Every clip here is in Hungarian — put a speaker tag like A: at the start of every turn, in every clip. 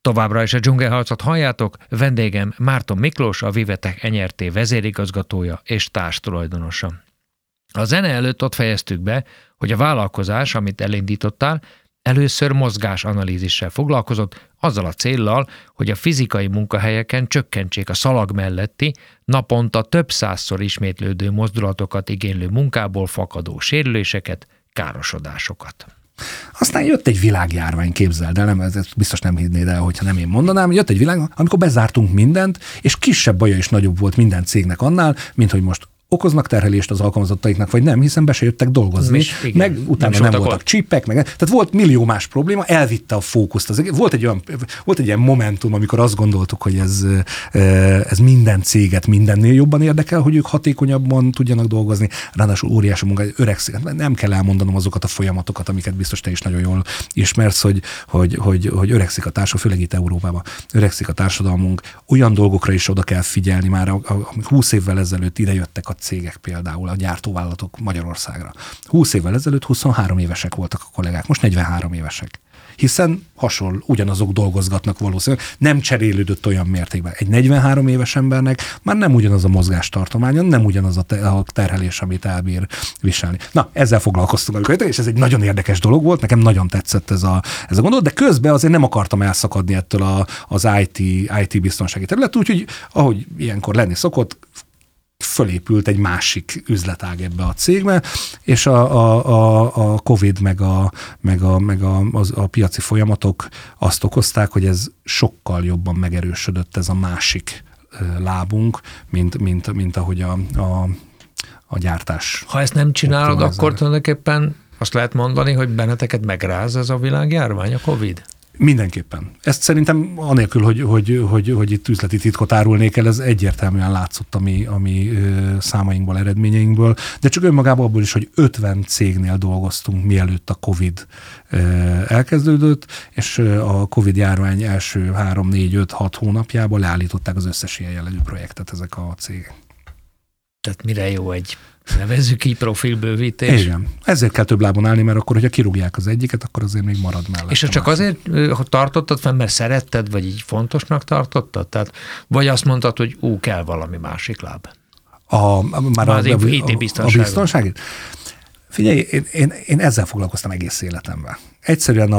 A: Továbbra is a dzsungelharcot halljátok, vendégem Márton Miklós, a Vivetech NRT vezérigazgatója és társtulajdonosa. A zene előtt ott fejeztük be, hogy a vállalkozás, amit elindítottál, először mozgásanalízissel foglalkozott, azzal a céllal, hogy a fizikai munkahelyeken csökkentsék a szalag melletti, naponta több százszor ismétlődő mozdulatokat igénylő munkából fakadó sérüléseket, károsodásokat.
B: Aztán jött egy világjárvány, képzeld el, nem, ezt biztos nem hinnéd el, hogyha nem én mondanám, jött egy világ, amikor bezártunk mindent, és kisebb baja is nagyobb volt minden cégnek annál, mint hogy most okoznak terhelést az alkalmazottaiknak, vagy nem, hiszen be se jöttek dolgozni, meg utána nem voltak csípek, tehát volt millió más probléma, elvitte a fókuszt. Volt egy ilyen momentum, amikor azt gondoltuk, hogy ez minden céget mindennél jobban érdekel, hogy ők hatékonyabban tudjanak dolgozni, ráadásul óriási munka, öregszik. Nem kell elmondanom azokat a folyamatokat, amiket biztos te is nagyon jól ismersz, hogy öregszik a társadalom, főleg itt Európában, öregszik a társadalmunk, olyan dolgokra is oda kell figyelni már, 20 évvel ezelőtt idejöttek a cégek például, a gyártóvállalatok Magyarországra. 20 évvel ezelőtt 23 évesek voltak a kollégák, most 43 évesek. Hiszen ugyanazok dolgozgatnak valószínűleg, nem cserélődött olyan mértékben. Egy 43 éves embernek már nem ugyanaz a mozgástartománya, nem ugyanaz a terhelés, amit elbír viselni. Na, ezzel foglalkoztunk, és ez egy nagyon érdekes dolog volt, nekem nagyon tetszett ez a gondolat, de közben azért nem akartam elszakadni ettől az IT biztonsági terület, úgyhogy ahogy ilyenkor lenni szokott, fölépült egy másik üzletág ebbe a cégbe, és a Covid meg a piaci folyamatok azt okozták, hogy ez sokkal jobban megerősödött ez a másik lábunk, mint ahogy a gyártás.
A: Ha ezt nem csinálod, akkor tulajdonképpen azt lehet mondani, hogy benneteket megráz ez a világjárvány, a Covid?
B: Mindenképpen. Ezt szerintem anélkül, hogy itt üzleti titkot árulnék el, ez egyértelműen látszott a mi számainkból, eredményeinkből, de csak önmagában abból is, hogy 50 cégnél dolgoztunk, mielőtt a Covid elkezdődött, és a Covid járvány első 3, 4, 5, 6 hónapjában leállították az összes ilyen jellegű projektet ezek a cégek. Tehát
A: mire jó egy, nevezzük így, profilbővítés?
B: Igen. Ezért kell több lábon állni, mert akkor, hogyha kirúgják az egyiket, akkor azért még marad mellett.
A: És csak azért tartottad fenn, mert szeretted, vagy így fontosnak tartottad? Tehát, vagy azt mondtad, hogy kell valami másik láb?
B: Már IT biztonságit? Figyelj, én ezzel foglalkoztam egész életemben. Egyszerűen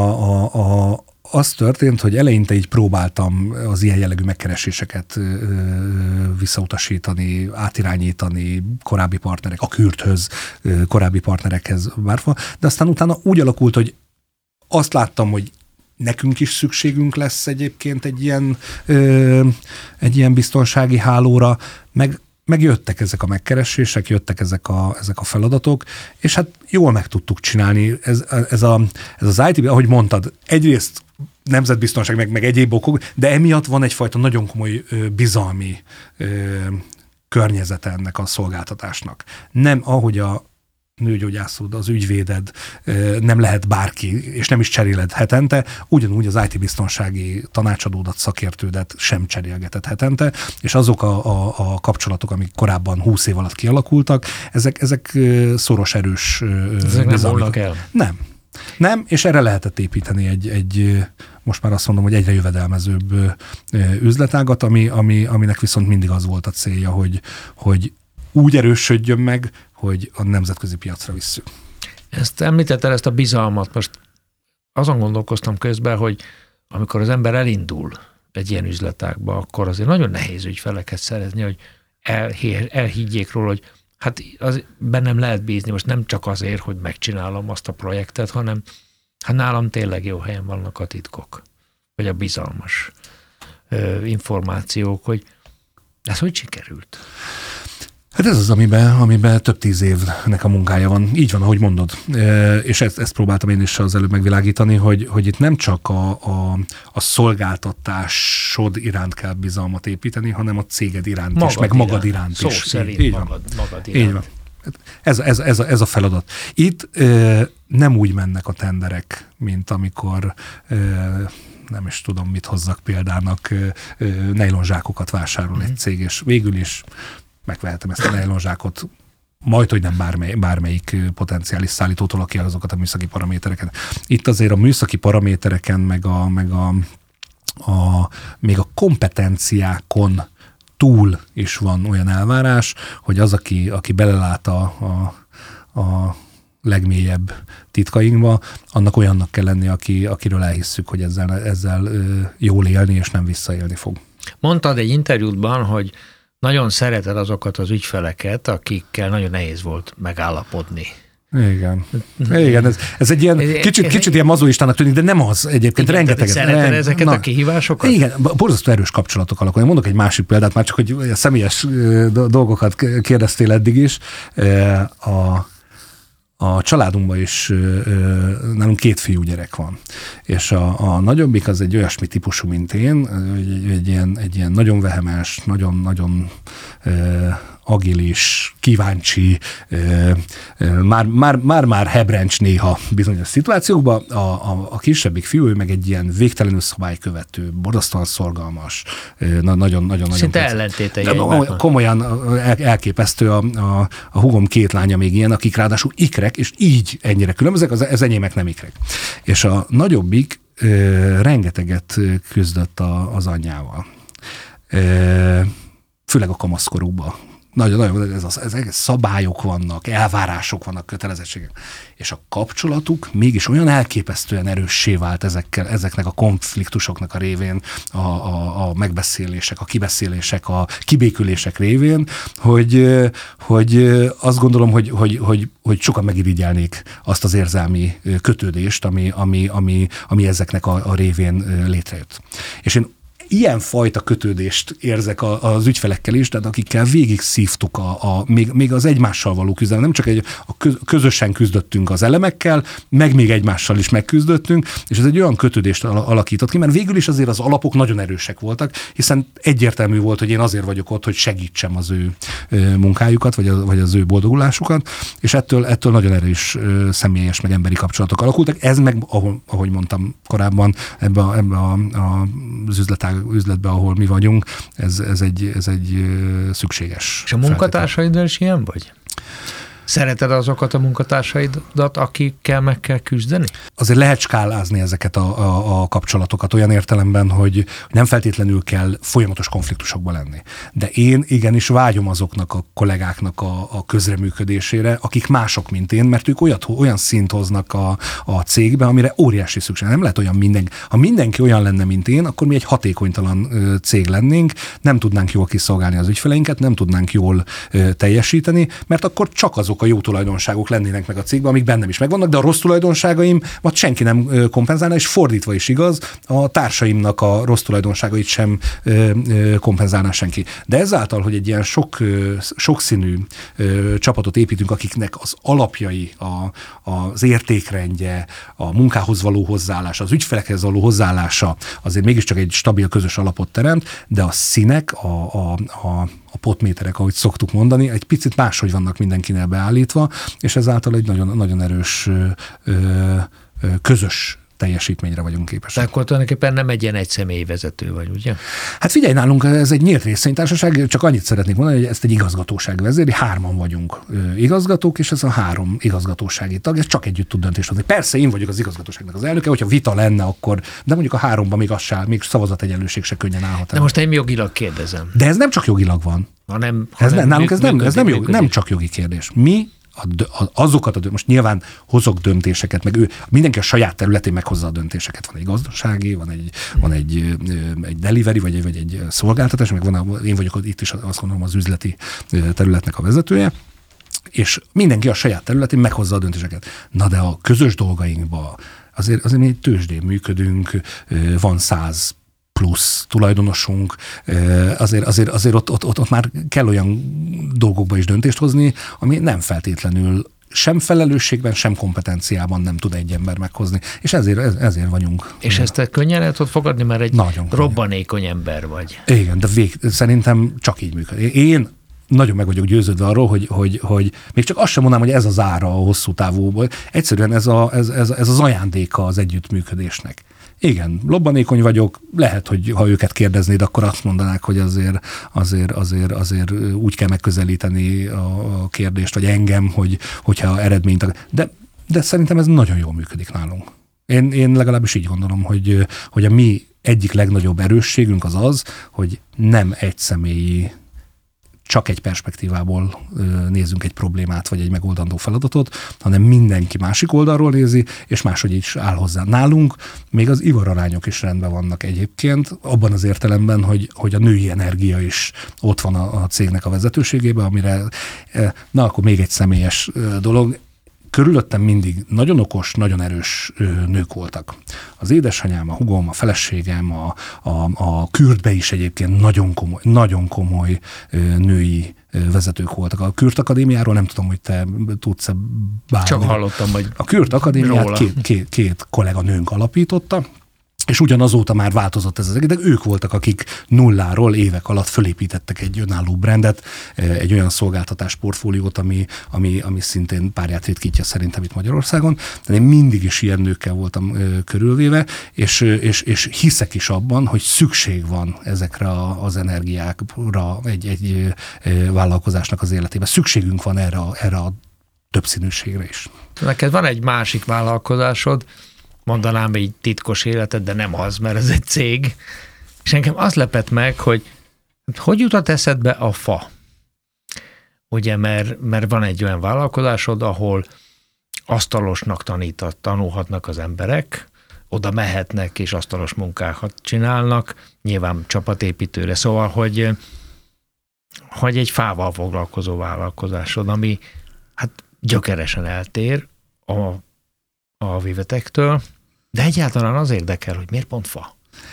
B: az történt, hogy eleinte így próbáltam az ilyen jellegű megkereséseket visszautasítani, átirányítani korábbi partnerek, a Kürthöz, korábbi partnerekhez várva, de aztán utána úgy alakult, hogy azt láttam, hogy nekünk is szükségünk lesz egyébként egy ilyen biztonsági hálóra, meg jöttek ezek a megkeresések, jöttek ezek a feladatok, és hát jól meg tudtuk csinálni. Ez az IT, ahogy mondtad, egyrészt nemzetbiztonság, meg egyéb okok, de emiatt van egyfajta nagyon komoly bizalmi környezete ennek a szolgáltatásnak. Nem ahogy a nőgyógyászod, az ügyvéded nem lehet bárki, és nem is cseréled hetente, ugyanúgy az IT-biztonsági tanácsadódat, szakértődet sem cserélgeted hetente, és azok a kapcsolatok, amik korábban 20 év alatt kialakultak, ezek szoros, erős
A: bizalmak el.
B: Nem, és erre lehetett építeni egy most már azt mondom, hogy egyre jövedelmezőbb üzletágat, aminek viszont mindig az volt a célja, hogy úgy erősödjön meg, hogy a nemzetközi piacra visszük.
A: Ezt említetted, ezt a bizalmat. Most azon gondolkoztam közben, hogy amikor az ember elindul egy ilyen üzletágba, akkor azért nagyon nehéz ügyfeleket szerezni, hogy elhiggyék róla, hogy hát bennem lehet bízni, most nem csak azért, hogy megcsinálom azt a projektet, hanem hát nálam tényleg jó helyen vannak a titkok, vagy a bizalmas információk, hogy ez hogy sikerült?
B: Hát ez az, amiben több 10 évnek a munkája van. Így van, ahogy mondod. És ezt próbáltam én is az előbb megvilágítani, hogy itt nem csak a szolgáltatásod iránt kell bizalmat építeni, hanem a céged iránt is, meg magad iránt is.
A: Szó szerint magad iránt.
B: Így van. Ez a feladat. Itt nem úgy mennek a tenderek, mint amikor nem is tudom, mit hozzak példának, nejlonzsákokat vásárol egy cég, és végül is megvehetem ezt a nejlonzsákot majdhogy nem bármelyik potenciális szállítótól, aki azokat a műszaki paramétereket. Itt azért a műszaki paramétereken, meg még a kompetenciákon túl is van olyan elvárás, hogy az, aki belelát a legmélyebb titkainkba, annak olyannak kell lenni, akiről elhisszük, hogy ezzel jól élni és nem visszaélni fog.
A: Mondtad egy interjútban, hogy nagyon szereted azokat az ügyfeleket, akikkel nagyon nehéz volt megállapodni.
B: Igen. Ez egy ilyen kicsit ilyen mazoistának tűnik, de nem az egyébként.
A: Igen,
B: rengeteget.
A: Szereted ezeket a kihívásokat?
B: Igen, borzasztó erős kapcsolatok alakulnak. Mondok egy másik példát, már csak, hogy a személyes dolgokat kérdeztél eddig is. A családunkban is nálunk 2 fiúgyerek van. És a nagyobbik az egy olyasmi típusú, mint én, egy ilyen nagyon vehemes, nagyon agilis, kíváncsi, már hebrencs néha bizonyos szituációkban. A kisebbik fiú, ő meg egy ilyen végtelenül szabálykövető, borzasztóan szorgalmas, nagyon.
A: Szinte ellentétei.
B: Komolyan elképesztő. A húgom 2 lánya még ilyen, akik ráadásul ikrek, és így ennyire különbözőek, az enyémek nem ikrek. És a nagyobbik rengeteget küzdött az anyjával. Főleg a kamaszkorúban. Nagyon, ezek szabályok vannak, elvárások vannak, kötelezettségek. És a kapcsolatuk mégis olyan elképesztően erőssé vált ezeknek a konfliktusoknak a révén, a megbeszélések, a kibeszélések, a kibékülések révén, hogy azt gondolom, hogy sokan megirigyelnék azt az érzelmi kötődést, ami ezeknek a révén létrejött. És én ilyen fajta kötődést érzek az ügyfelekkel is, tehát akikkel végig szívtuk még az egymással való küzdelem. Nem csak közösen küzdöttünk az elemekkel, meg még egymással is megküzdöttünk, és ez egy olyan kötődést alakított ki, mert végül is azért az alapok nagyon erősek voltak, hiszen egyértelmű volt, hogy én azért vagyok ott, hogy segítsem az ő munkájukat, vagy az ő boldogulásukat, és ettől nagyon erős személyes, meg emberi kapcsolatok alakultak. Ez meg, ahogy mondtam korábban, ebbe az üzletbe, ahol mi vagyunk, ez egy szükséges.
A: És a munkatársaiddal is ilyen vagy? Szereted azokat a munkatársaidat, akikkel meg kell küzdeni?
B: Azért lehet skálázni ezeket a kapcsolatokat olyan értelemben, hogy nem feltétlenül kell folyamatos konfliktusokba lenni. De én igenis vágyom azoknak a kollégáknak a közreműködésére, akik mások, mint én, mert ők olyan szint hoznak a cégbe, amire óriási szükség. Nem lehet olyan ha mindenki olyan lenne, mint én, akkor mi egy hatékonytalan cég lennénk, nem tudnánk jól kiszolgálni az ügyfeleinket, nem tudnánk jól teljesíteni, mert akkor csak azok a jó tulajdonságok lennének meg a cégben, amik bennem is megvannak, de a rossz tulajdonságaim csak senki nem kompenzálna, és fordítva is igaz, a társaimnak a rossz tulajdonságait sem kompenzálná senki. De ezáltal, hogy egy ilyen sokszínű csapatot építünk, akiknek az alapjai, az értékrendje, a munkához való hozzáállása, az ügyfelekhez való hozzáállása azért mégiscsak egy stabil közös alapot teremt, de a színek, a potméterek, ahogy szoktuk mondani, egy picit máshogy vannak mindenkinél beállítva, és ezáltal egy nagyon, nagyon erős közös teljesítményre vagyunk képesek.
A: Tehát akkor tulajdonképpen nem egy ilyen egyszemély vezető vagy, ugye?
B: Hát figyelj, nálunk ez egy nyílt részvénytársaság, csak annyit szeretnék mondani, hogy ezt egy igazgatóság vezéri, 3 vagyunk igazgatók, és ez a 3 igazgatósági tag, ez csak együtt tud döntést hozni. Persze én vagyok az igazgatóságnak az elnöke, hogyha vita lenne, akkor, de mondjuk a 3-ban még szavazategyenlőség se könnyen állhat el.
A: De most én jogilag kérdezem.
B: De ez nem csak jogilag van. Nálunk ez nem csak jogi kérdés. Mi most nyilván hozok döntéseket, meg mindenki a saját területén meghozza a döntéseket. Van egy gazdasági, van egy delivery, vagy egy szolgáltatás, meg én vagyok itt is azt gondolom az üzleti területnek a vezetője, és mindenki a saját területén meghozza a döntéseket. Na de a közös dolgainkban azért mi egy tőzsdén működünk, van 100 plusz tulajdonosunk, azért ott már kell olyan dolgokba is döntést hozni, ami nem feltétlenül sem felelősségben, sem kompetenciában nem tud egy ember meghozni. És ezért vagyunk.
A: És ezt te könnyen el tudod fogadni, mert egy
B: nagyon
A: robbanékony ember vagy.
B: Igen, de szerintem csak így működik. Én nagyon meg vagyok győződve arról, hogy még csak azt sem mondanám, hogy ez az ára a hosszú távúból. Egyszerűen ez az ajándéka az együttműködésnek. Igen, lobbanékony vagyok, lehet, hogy ha őket kérdeznéd, akkor azt mondanák, hogy azért úgy kell megközelíteni a kérdést, vagy engem, hogyha eredményt... De szerintem ez nagyon jól működik nálunk. Én legalábbis így gondolom, hogy a mi egyik legnagyobb erősségünk az, hogy nem egyszemélyi, csak egy perspektívából nézünk egy problémát, vagy egy megoldandó feladatot, hanem mindenki másik oldalról nézi, és máshogy is áll hozzá. Nálunk még az ivararányok is rendben vannak egyébként, abban az értelemben, hogy a női energia is ott van a cégnek a vezetőségében, amire, na akkor még egy személyes dolog, körülöttem mindig nagyon okos, nagyon erős nők voltak. Az édesanyám, a hugom, a feleségem, a Kürtbe is egyébként nagyon komoly női vezetők voltak. A Kürt Akadémiáról nem tudom, hogy te tudsz-e bármi.
A: Csak hallottam, hogy
B: a Kürt Akadémiát két kolléganőnk alapította, és ugyanazóta már változott ez az egész, de ők voltak, akik nulláról évek alatt fölépítettek egy önálló brandet, egy olyan szolgáltatás portfóliót, ami szintén párját ritkítja szerintem itt Magyarországon. De én mindig is ilyen nőkkel voltam körülvéve, és hiszek is abban, hogy szükség van ezekre az energiákra egy vállalkozásnak az életében. Szükségünk van erre a többszínűségre is.
A: Neked van egy másik vállalkozásod, mondanám egy titkos életed, de nem az, mert ez egy cég. És engem az lepett meg, hogy jutott eszedbe a fa? Ugye, mert van egy olyan vállalkozásod, ahol asztalosnak tanulhatnak az emberek, oda mehetnek és asztalos munkákat csinálnak, nyilván csapatépítőre. Szóval, hogy egy fával foglalkozó vállalkozásod, ami hát gyökeresen eltér a Vivetektől, de egyáltalán az érdekel, hogy miért pont fa?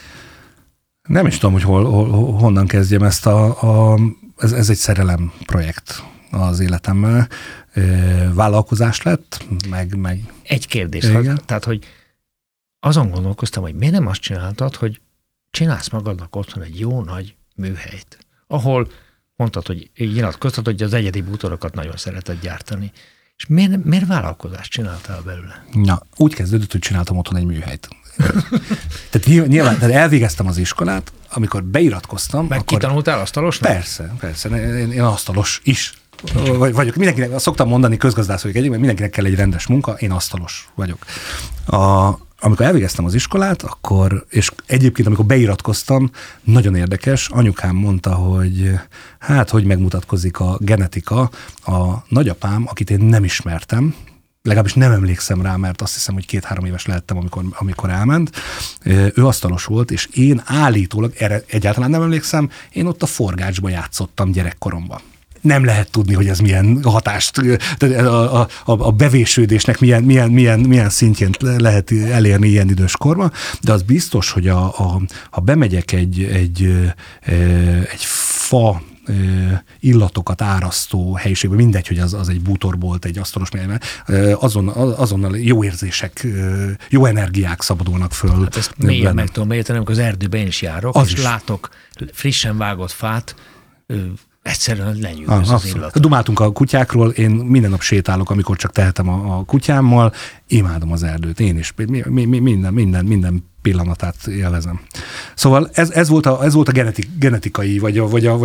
B: Nem is tudom, hogy honnan kezdjem ezt ez egy szerelem projekt az életemben. Vállalkozás lett, meg...
A: Egy kérdés, tehát, hogy azon gondolkoztam, hogy miért nem azt csináltad, hogy csinálsz magadnak otthon egy jó nagy műhelyt, ahol mondtad, hogy nyilatkoztad, hogy az egyedi bútorokat nagyon szereted gyártani. És miért vállalkozást csináltál belőle?
B: Na, úgy kezdődött, hogy csináltam otthon egy műhelyt. Tehát nyilván elvégeztem az iskolát, amikor beiratkoztam.
A: Meg kitanultál asztalosnak?
B: Persze. Én asztalos is vagyok. Mindenkinek, szoktam mondani, közgazdász vagyok egyébként, mindenkinek kell egy rendes munka, én asztalos vagyok. Amikor elvégeztem az iskolát, és egyébként amikor beiratkoztam, nagyon érdekes, anyukám mondta, hogy megmutatkozik a genetika. A nagyapám, akit én nem ismertem, legalábbis nem emlékszem rá, mert azt hiszem, hogy 2-3 éves lehettem, amikor elment. Ő asztalos volt, és én állítólag, erre egyáltalán nem emlékszem, én ott a forgácsba játszottam gyerekkoromban. Nem lehet tudni, hogy ez milyen hatást, a bevésődésnek milyen szintjén lehet elérni ilyen idős korban, de az biztos, hogy ha bemegyek egy fa illatokat árasztó helyiségben, mindegy, hogy az egy bútorbolt, egy asztalos melyben, azonnal jó érzések, jó energiák szabadulnak föl.
A: Hát ezt mélyen meg tudom érteni, amikor az erdőben én is járok, és látok frissen vágott fát, egyszerűen lenyűgöz az illat.
B: Dumáltunk a kutyákról, én minden nap sétálok, amikor csak tehetem a kutyámmal, imádom az erdőt, én is, minden pillanatát élvezem. Szóval ez volt a genetikai, vagy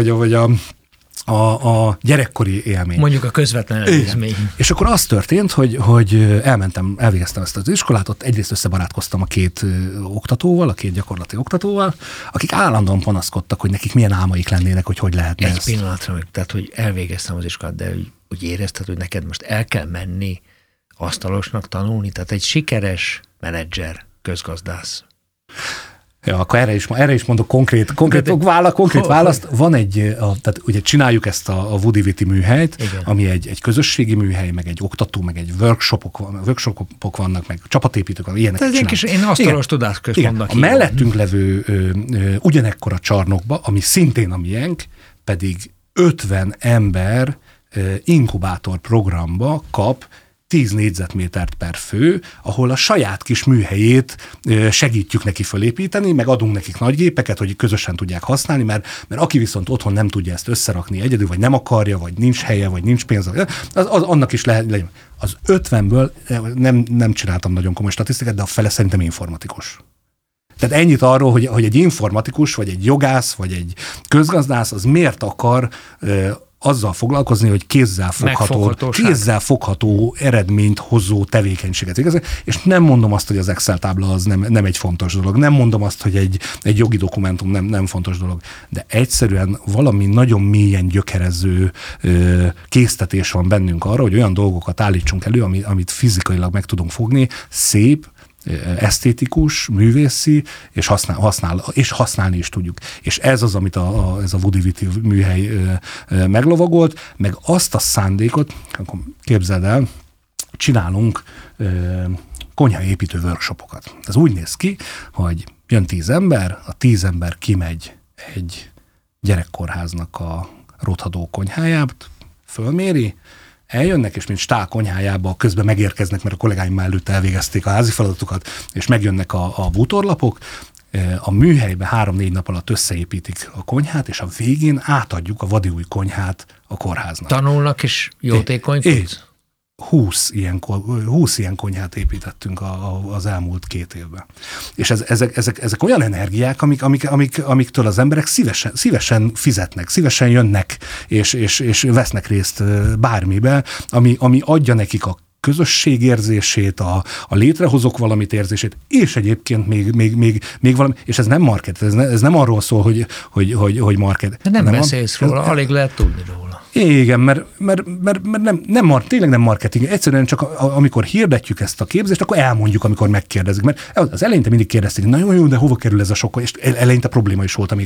B: a gyerekkori élmény.
A: Mondjuk a közvetlen előzmény.
B: És akkor az történt, hogy elvégeztem ezt az iskolát, ott egyrészt összebarátkoztam a két gyakorlati oktatóval, akik állandóan panaszkodtak, hogy nekik milyen álmaik lennének, hogy lehetne
A: egy pillanatra, tehát hogy elvégeztem az iskolát, de úgy érezted, hogy neked most el kell menni asztalosnak tanulni, tehát egy sikeres menedzser, közgazdász.
B: Ja, akkor erre is mondok konkrét választ. Van tehát ugye csináljuk ezt a Woody-Viti műhelyt, igen, ami egy közösségi műhely, meg egy oktató, meg egy workshopok vannak, meg csapatépítők, ilyeneket csinálunk.
A: Én asztalos tudásközpontnak
B: a mellettünk levő ugyanekkora csarnokba, ami szintén a miénk, pedig 50 ember inkubátor programba kap 10 négyzetmétert per fő, ahol a saját kis műhelyét segítjük neki fölépíteni, meg adunk nekik nagy gépeket, hogy közösen tudják használni, mert aki viszont otthon nem tudja ezt összerakni egyedül, vagy nem akarja, vagy nincs helye, vagy nincs pénze, annak is lehet. Az 50-ből nem csináltam nagyon komoly statisztikát, de a fele szerintem informatikus. Tehát ennyit arról, hogy egy informatikus, vagy egy jogász, vagy egy közgazdász, az miért akar azzal foglalkozni, hogy kézzel fogható eredményt hozó tevékenységet végezni, és nem mondom azt, hogy az Excel tábla az nem egy fontos dolog, nem mondom azt, hogy egy jogi dokumentum nem fontos dolog, de egyszerűen valami nagyon mélyen gyökerező késztetés van bennünk arra, hogy olyan dolgokat állítsunk elő, amit fizikailag meg tudunk fogni, szép, esztétikus, művészi, és használni is tudjuk. És ez az, amit ez a Woody műhely meglovagolt, meg azt a szándékot, akkor képzeld el, csinálunk konyhaépítő workshopokat. Ez úgy néz ki, hogy jön 10 ember, a 10 ember kimegy egy gyerekkórháznak a rothadó konyhájába, fölméri, eljönnek, és mint Stál konyhájába közben megérkeznek, mert a kollégáim már előtte elvégezték a házi feladatukat, és megjönnek a bútorlapok, a műhelybe 3-4 nap alatt összeépítik a konyhát, és a végén átadjuk a vadi új konyhát a kórháznak.
A: Tanulnak is jótékonykodsz?
B: 20 ilyen konyhát építettünk az elmúlt 2 évben. És ezek olyan energiák, amiktől az emberek szívesen fizetnek, szívesen jönnek, és vesznek részt bármibe, ami adja nekik a közösségérzését, a létrehozok valamit érzését, és egyébként még valami, és ez nem market, ez nem arról szól, hogy market.
A: De nem beszélsz róla, alig lehet tudni róla.
B: Igen, mert tényleg nem marketing. Egyszerűen csak amikor hirdetjük ezt a képzést, akkor elmondjuk, amikor megkérdezik. Mert az eleinte mindig kérdezték, nagyon jó, de hova kerül ez a sok? És eleinte probléma is volt, amíg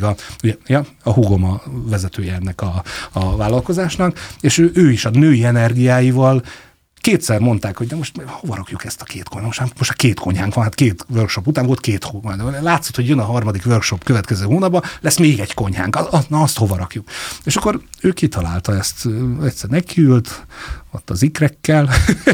B: a húgom a vezetője ennek a vállalkozásnak, és ő is a női energiáival 2-szer mondták, hogy de most hova rakjuk ezt a 2 konyhát? Most a 2 konyhánk van, hát 2 workshop után volt 2 hónap. Látszott, hogy jön a 3. workshop következő hónapban, lesz még egy konyhánk, na azt hova rakjuk? És akkor ő kitalálta ezt, egyszer nekiült, ott az ikrekkel,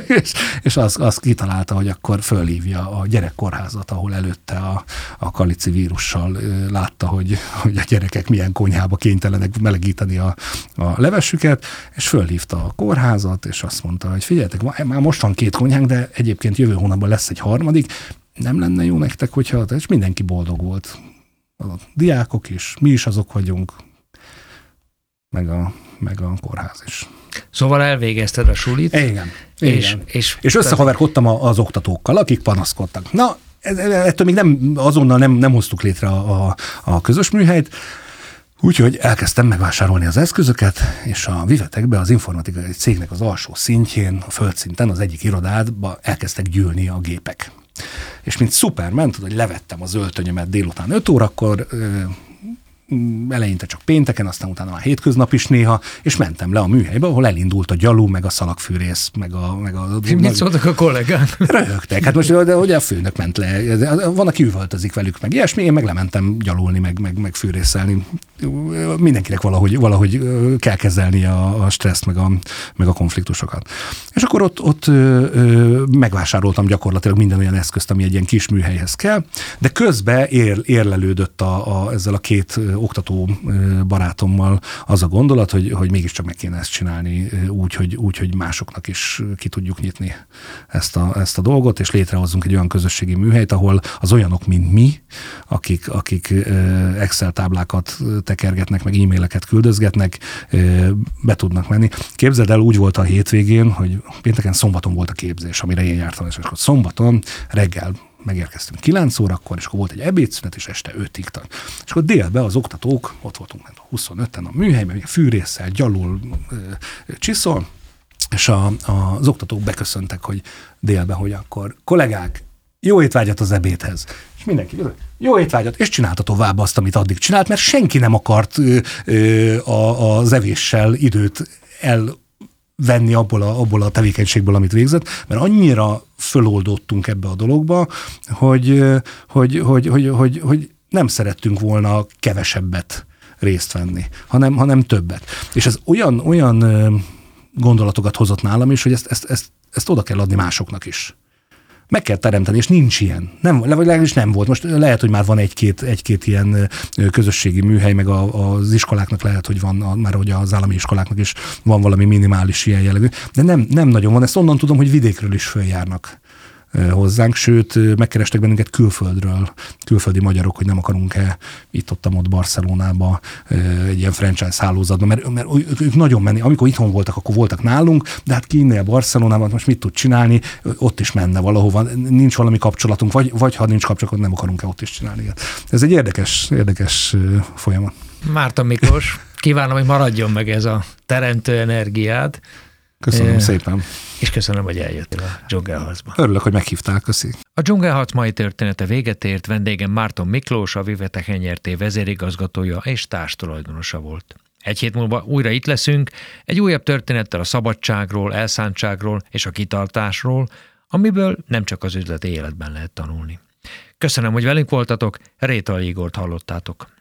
B: és azt kitalálta, hogy akkor fölhívja a gyerekkórházat, ahol előtte a kalici vírussal látta, hogy a gyerekek milyen konyhába kénytelenek melegíteni a levesüket, és fölhívta a kórházat, és azt mondta, hogy figyeljetek, már most van 2 konyhánk, de egyébként jövő hónapban lesz egy 3, nem lenne jó nektek, hogyha, és mindenki boldog volt. A diákok is, mi is azok vagyunk, meg a kórház is.
A: Szóval elvégezted a sulit.
B: Igen. És összehaverkodtam az oktatókkal, akik panaszkodtak. Na, ettől még azonnal nem hoztuk létre a közös műhelyt, úgyhogy elkezdtem megvásárolni az eszközöket, és a Vivetekbe az informatikai cégnek az alsó szintjén, a földszinten, az egyik irodádba elkezdtek gyűlni a gépek. És mint Superman, tudod, hogy levettem az öltönyömet délután 5 órakor, eleinte csak pénteken, aztán utána már hétköznap is néha, és mentem le a műhelybe, ahol elindult a gyalú, meg a szalagfűrész, meg a
A: mit szóltak a kollégák?
B: Röhögtek. Hát most ugye a főnök ment le. Van, aki üvöltözik velük, meg ilyesmi, én meg lementem gyalulni, meg fűrészelni. Mindenkinek valahogy kell kezelni a stresszt, meg a konfliktusokat. És akkor ott megvásároltam gyakorlatilag minden olyan eszközt, ami egy ilyen kis műhelyhez kell, de közben érlelődött ezzel a 2 oktató barátommal az a gondolat, hogy mégiscsak meg kéne ezt csinálni úgy, hogy másoknak is ki tudjuk nyitni ezt a dolgot, és létrehozzunk egy olyan közösségi műhelyt, ahol az olyanok, mint mi, akik Excel táblákat tekergetnek, meg e-maileket küldözgetnek, be tudnak menni. Képzeld el, úgy volt a hétvégén, hogy pénteken, szombaton volt a képzés, amire én jártam, és akkor szombaton reggel megérkeztünk 9 órakor, és akkor volt egy ebédszünet, és este 5-ig tart. És akkor délben az oktatók, ott voltunk 25-en a műhelyben, fűrésszel, gyalul, csiszol, és az oktatók beköszöntek, hogy délben, hogy akkor kollégák, jó étvágyat az ebédhez. És mindenki jó étvágyat, és csinálta tovább azt, amit addig csinált, mert senki nem akart az evéssel időt venni abból a tevékenységből, amit végzett, mert annyira föloldottunk ebbe a dologba, hogy nem szerettünk volna kevesebbet részt venni, hanem többet. És ez olyan gondolatokat hozott nálam is, hogy ezt oda kell adni másoknak is. Meg kell teremteni, és nincs ilyen. Legalábbis nem volt. Most lehet, hogy már van egy-két ilyen közösségi műhely, meg az iskoláknak lehet, hogy van, már hogy az állami iskoláknak is van valami minimális ilyen jellegű, de nem nagyon van. Ezt onnan tudom, hogy vidékről is följárnak hozzánk, sőt, megkerestek bennünket külföldről, külföldi magyarok, hogy nem akarunk-e itt-ott Barcelonába egy ilyen franchise hálózatban, mert ők nagyon menni, amikor itthon voltak, akkor voltak nálunk, de hát ki innél Barcelonában, most mit tud csinálni, ott is menne valahova, nincs valami kapcsolatunk, vagy ha nincs kapcsolatunk, nem akarunk-e ott is csinálni. Ez egy érdekes folyamat.
A: Márton Miklós, kívánom, hogy maradjon meg ez a teremtő energiád.
B: Köszönöm szépen.
A: És köszönöm, hogy eljöttél a Dzsungelharcba.
B: Örülök, hogy meghívtál, köszi.
A: A Dzsungelharc mai története véget ért, vendégem Márton Miklós, a Vivetech NRT vezérigazgatója és társtulajdonosa volt. Egy hét múlva újra itt leszünk, egy újabb történettel a szabadságról, elszántságról és a kitartásról, amiből nem csak az üzleti életben lehet tanulni. Köszönöm, hogy velünk voltatok, Rétai Igort hallottátok.